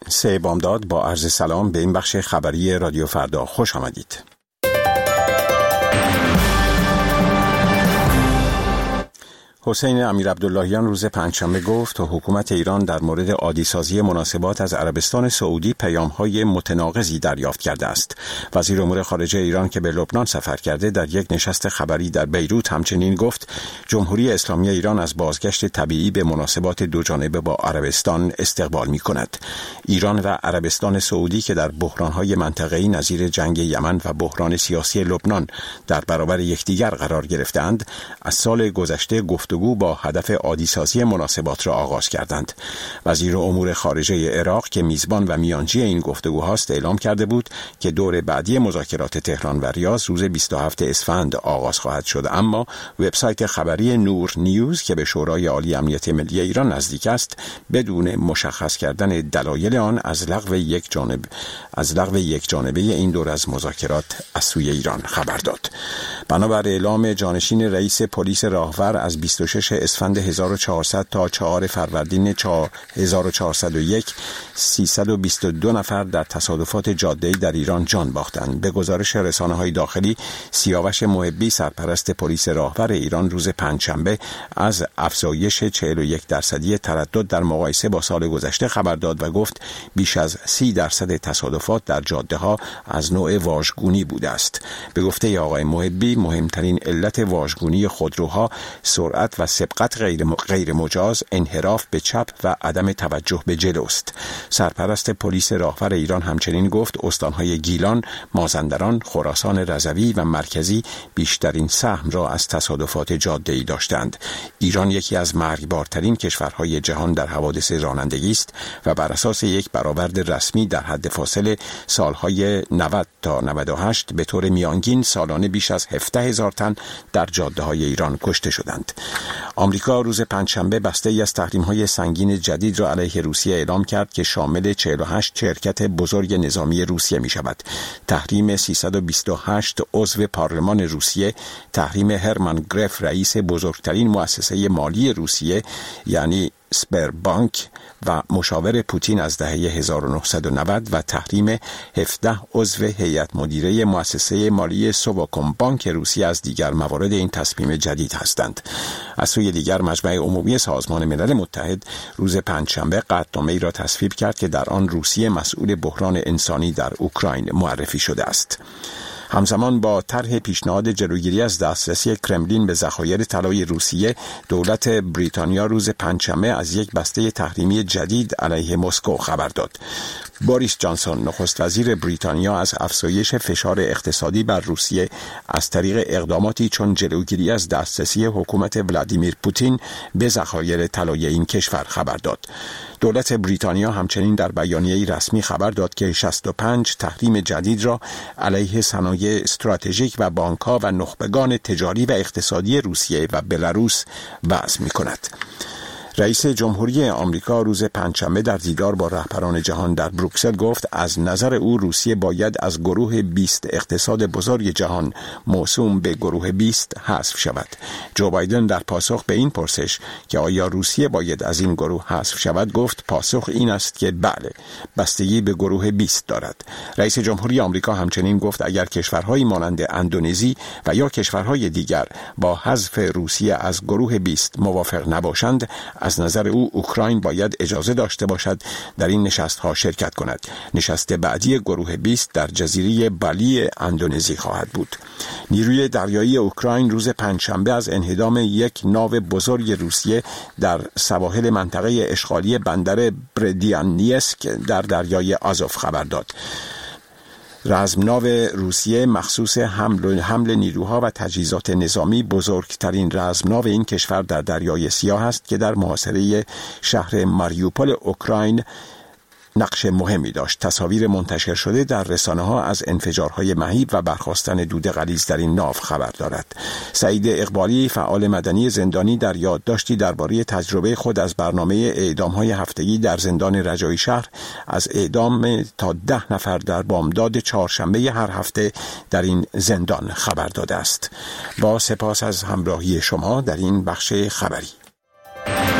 سه بامداد با عرض سلام به این بخش خبری رادیو فردا خوش آمدید. حسین امیرعبداللهیان روز پنجشنبه گفت تا حکومت ایران در مورد عادی‌سازی مناسبات از عربستان سعودی پیام‌های متناقضی دریافت کرده است. وزیر امور خارجه ایران که به لبنان سفر کرده در یک نشست خبری در بیروت همچنین گفت جمهوری اسلامی ایران از بازگشت طبیعی به مناسبات دوجانبه با عربستان استقبال می‌کند. ایران و عربستان سعودی که در بحران‌های منطقه‌ای نظیر جنگ یمن و بحران سیاسی لبنان در برابر یکدیگر قرار گرفتند، از سال گذشته گفتگو با هدف عادی‌سازی مناسبات را آغاز کردند. وزیر امور خارجه عراق که میزبان و میانجی این گفتگوهاست اعلام کرده بود که دور بعدی مذاکرات تهران و ریاض روز 27 اسفند آغاز خواهد شد، اما وبسایت خبری نور نیوز که به شورای عالی امنیت ملی ایران نزدیک است بدون مشخص کردن دلایل آن از لغو یک جانبه این دور از مذاکرات از سوی ایران خبر داد. بنابر اعلام جانشین رئیس پلیس راهور از 26 اسفند 1400 تا 4 فروردین 1401 322 نفر در تصادفات جاده‌ای در ایران جان باختند. به گزارش رسانه‌های داخلی، سیاوش محبی سرپرست پلیس راهور ایران روز پنجشنبه از افزایش 41% تردد در مقایسه با سال گذشته خبر داد و گفت بیش از 30% تصادفات در جاده‌ها از نوع واژگونی بوده است. به گفته آقای محبی مهمترین علت واژگونی خودروها سرعت و سبقت غیر مجاز، انحراف به چپ و عدم توجه به جلوست. سرپرست پلیس راهور ایران همچنین گفت استانهای گیلان، مازندران، خراسان رضوی و مرکزی بیشترین سهم را از تصادفات جاده‌ای داشتند. ایران یکی از مرگبارترین کشورهای جهان در حوادث رانندگی است و بر اساس یک برآورد رسمی در حد فاصله سالهای 90 تا 98 به طور میانگین سالانه بیش از 17,000 تن در جاده‌های ایران کشته شدند. آمریکا روز پنجشنبه بسته‌ای از تحریم‌های سنگین جدید را علیه روسیه اعلام کرد که شامل 48 شرکت بزرگ نظامی روسیه می‌شود. تحریم 328 عضو پارلمان روسیه، تحریم هرمان گرف رئیس بزرگترین مؤسسه مالی روسیه یعنی سپربانک و مشاور پوتین از دهه 1990 و تحریم 17 عضو هیئت مدیره مؤسسه مالی سوواکومبانک روسیه از دیگر موارد این تصمیم جدید هستند. از سوی دیگر مجمع عمومی سازمان ملل متحد روز پنجشنبه قطعنامه‌ای را تصویب کرد که در آن روسیه مسئول بحران انسانی در اوکراین معرفی شده است. همزمان با طرح پیشنهاد جلوگیری از دسترسی کرملین به ذخایر طلای روسیه، دولت بریتانیا روز پنجشنبه از یک بسته تحریمی جدید علیه مسکو خبر داد. بوریس جانسون نخست وزیر بریتانیا از افزایش فشار اقتصادی بر روسیه از طریق اقداماتی چون جلوگیری از دسترسی حکومت ولادیمیر پوتین به ذخایر طلای این کشور خبر داد. دولت بریتانیا همچنین در بیانیه‌ای رسمی خبر داد که 65 تحریم جدید را علیه صنایع استراتژیک و بانک‌ها و نخبگان تجاری و اقتصادی روسیه و بلاروس وضع می‌کند. رئیس جمهوری آمریکا روز پنجشنبه در دیدار با رهبران جهان در بروکسل گفت از نظر او روسیه باید از گروه 20 اقتصاد بزرگ جهان موسوم به گروه 20 حذف شود. جو بایدن در پاسخ به این پرسش که آیا روسیه باید از این گروه حذف شود گفت پاسخ این است که بله، بستگی به گروه 20 دارد. رئیس جمهوری آمریکا همچنین گفت اگر کشورهایی مانند اندونزی و یا کشورهای دیگر با حذف روسیه از گروه 20 موافق نباشند، از نظر او اوکراین باید اجازه داشته باشد در این نشست‌ها شرکت کند. نشست بعدی گروه 20 در جزیره بالی اندونزی خواهد بود. نیروی دریایی اوکراین روز پنجشنبه از انهدام یک ناو بزرگ روسیه در سواحل منطقه اشغالی بندر برودیانیسک در دریای آزوف خبر داد. رزمناو روسیه مخصوص حمل نیروها و تجهیزات نظامی بزرگترین رزمناو این کشور در دریای سیاه است که در محاصره شهر ماریوپول اوکراین نقش مهمی داشت. تصاویر منتشر شده در رسانه‌ها از انفجارهای مهیب و برخاستن دود غلیظ در این ناو خبر دارد. سعید اقبالی فعال مدنی زندانی در یادداشتی درباره تجربه خود از برنامه اعدام‌های هفتگی در زندان رجایی شهر از اعدام تا 10 نفر در بامداد چهارشنبه هر هفته در این زندان خبر داده است. با سپاس از همراهی شما در این بخش خبری.